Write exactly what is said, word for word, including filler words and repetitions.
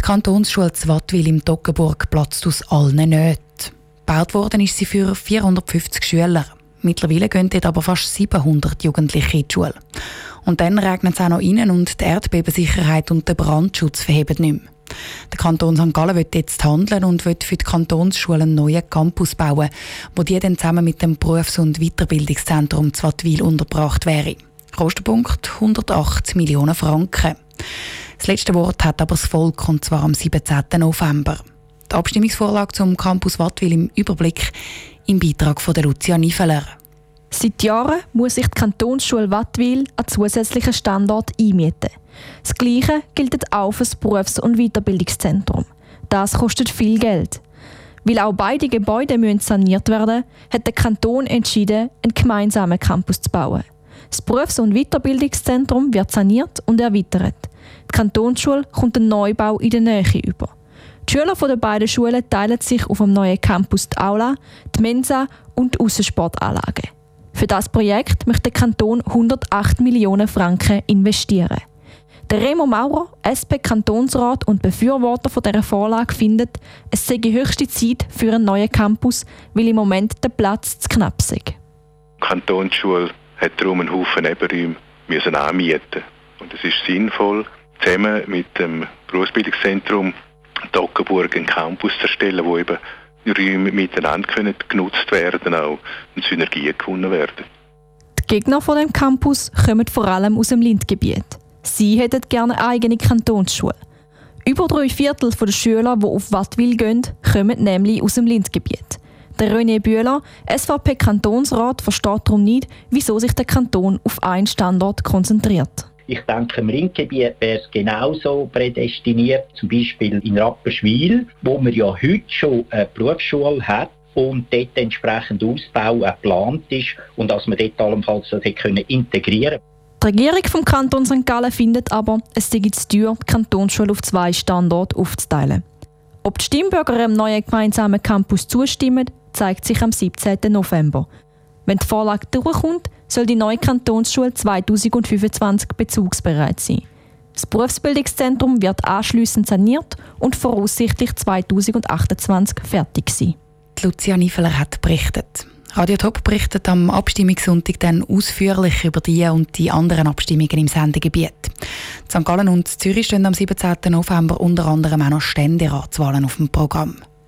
Kantonsschule Wattwil im Toggenburg platzt aus allen Nähten. Gebaut worden ist sie für vierhundertfünfzig Schüler. Mittlerweile gehen dort aber fast siebenhundert Jugendliche in die Schule. Und dann regnet es auch noch rein und die Erdbebensicherheit und der Brandschutz verheben nicht mehr. Der Kanton Sankt Gallen will jetzt handeln und will für die Kantonsschule einen neuen Campus bauen, wo die dann zusammen mit dem Berufs- und Weiterbildungszentrum zu Wattwil untergebracht wäre. Kostenpunkt hundertacht Millionen Franken. Das letzte Wort hat aber das Volk, und zwar am siebzehnten November. Die Abstimmungsvorlage zum Campus Wattwil im Überblick im Beitrag von der Lucia Niveler. Seit Jahren muss sich die Kantonsschule Wattwil einen zusätzlichen Standort einmieten. Das Gleiche gilt auch für das Berufs- und Weiterbildungszentrum. Das kostet viel Geld. Weil auch beide Gebäude müssen saniert werden, hat der Kanton entschieden, einen gemeinsamen Campus zu bauen. Das Berufs- und Weiterbildungszentrum wird saniert und erweitert. Die Kantonsschule kommt einen Neubau in der Nähe über. Die Schüler der beiden Schulen teilen sich auf dem neuen Campus die Aula, die Mensa und die Aussensportanlage. Für das Projekt möchte der Kanton hundertacht Millionen Franken investieren. Der Remo Maurer, S P-Kantonsrat und Befürworter von dieser Vorlage, findet, es sei die höchste Zeit für einen neuen Campus, weil im Moment der Platz zu knapp sei. Die Kantonsschule hat darum einen Haufen Nebenräume müssen anmieten. Und es ist sinnvoll, zusammen mit dem Berufsbildungszentrum Toggenburg einen Campus zu erstellen, wo eben Räume miteinander können genutzt werden auch und Synergien gewonnen werden. Die Gegner von dem Campus kommen vor allem aus dem Lindgebiet. Sie hätten gerne eine eigene Kantonsschule. Über drei Viertel der Schüler, die auf Wattwil gehen, kommen nämlich aus dem Lindgebiet. Der René Bühler, S V P-Kantonsrat, versteht darum nicht, wieso sich der Kanton auf einen Standort konzentriert. Ich denke, im Rindgebiet wäre es genauso prädestiniert, zum Beispiel in Rapperswil, wo man ja heute schon eine Berufsschule hat und dort entsprechend Ausbau geplant ist und dass man dort allenfalls das hätte integrieren können. Die Regierung vom Kanton Sankt Gallen findet aber, es sei zu teuer, die Kantonsschule auf zwei Standorte aufzuteilen. Ob die Stimmbürger einem neuen gemeinsamen Campus zustimmen, zeigt sich am siebzehnten November. Wenn die Vorlage durchkommt, soll die neue Kantonsschule zweitausendfünfundzwanzig bezugsbereit sein. Das Berufsbildungszentrum wird anschliessend saniert und voraussichtlich zweitausendachtundzwanzig fertig sein. Lucia Niveler hat berichtet. Radio Top berichtet am Abstimmungssonntag dann ausführlich über die und die anderen Abstimmungen im Sendegebiet. Sankt Gallen und Zürich stehen am siebzehnten November unter anderem auch noch Ständeratswahlen auf dem Programm.